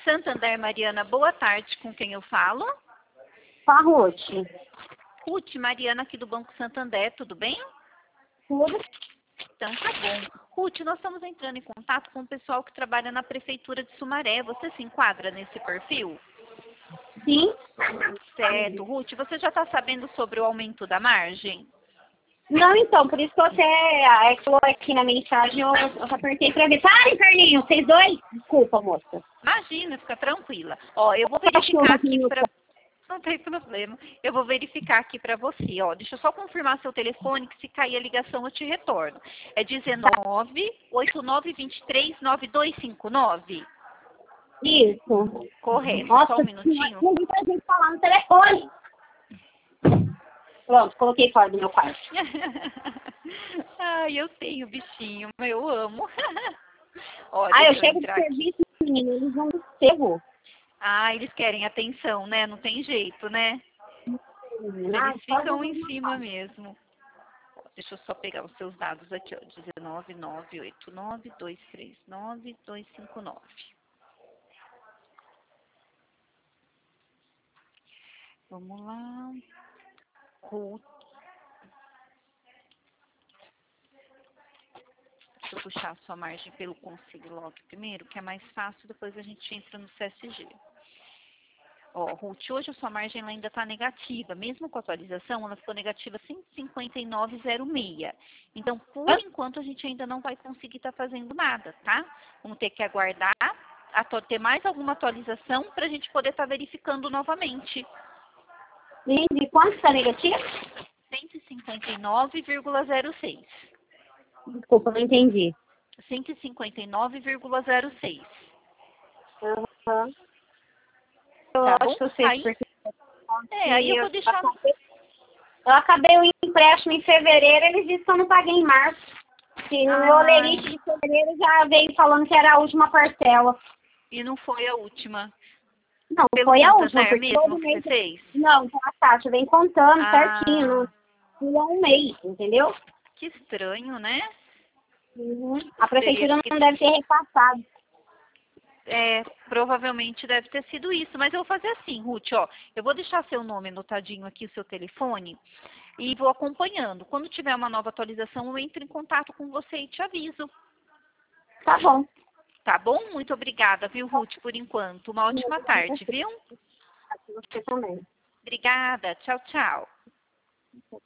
Santander, Mariana, boa tarde. Com quem eu falo? Com a Ruth. Ruth, Mariana aqui do Banco Santander, tudo bem? Tudo? Então tá bom. Ruth, nós estamos entrando em contato com o pessoal que trabalha na Prefeitura de Sumaré. Você se enquadra nesse perfil? Sim. Certo. Ruth, você já está sabendo sobre o aumento da margem? Não, então, por isso que eu até falou aqui na mensagem, eu apertei pra ver. Para, Carlinhos, vocês dois? Desculpa, moça. Imagina, fica tranquila. Ó, eu vou verificar aqui para... Não tem problema. Eu vou verificar aqui para você, ó. Deixa eu só confirmar seu telefone, que se cair a ligação eu te retorno. É 19-8923-9259? Isso. Correto. Nossa, Só um minutinho. não vi pra gente falar no telefone. Pronto, coloquei fora do meu quarto. Ai, eu tenho bichinho, mas eu amo. Ó, Ah, eu deixa eu chego de entrar aqui. serviço, menino, eles vão cego. Ah, eles querem atenção, né? Não tem jeito, né? Ah, Eles ficam em cima mesmo. Deixa eu só pegar os seus dados aqui, ó. 19-989-239-259. Vamos lá. Ruth. Deixa eu puxar a sua margem pelo Conselho Log primeiro, que é mais fácil, depois a gente entra no CSG. Ó, Ruth, hoje a sua margem ela ainda está negativa. Mesmo com a atualização, ela ficou negativa 159,06. Então, por enquanto, a gente ainda não vai conseguir estar fazendo nada, tá? Vamos ter que aguardar ter mais alguma atualização para a gente poder estar verificando novamente. E quanto está negativo? 159,06. Desculpa, não entendi. 159,06. Uhum. Eu Tá acho bom? que eu sei Aí, porque aí eu vou deixar... eu acabei o empréstimo em fevereiro, eles disseram que eu não paguei em março. E no meu olerite de fevereiro já veio falando que era a última parcela. E não foi a última. Não, Pelo foi a última, Santander porque mesmo todo que mês... você fez? Não, então a taxa vem contando certinho, Ah, não é um mês, entendeu? que estranho, né? Uhum. A prefeitura Teria não que... deve ter repassado. É, provavelmente deve ter sido isso. Mas eu vou fazer assim, Ruth, ó. Eu vou deixar seu nome anotadinho aqui, o seu telefone, e vou acompanhando. Quando tiver uma nova atualização, eu entro em contato com você e te aviso. Tá bom. Tá bom? Muito obrigada, viu, Ruth, por enquanto. Uma ótima tarde, viu? Você também. Obrigada. Tchau, tchau.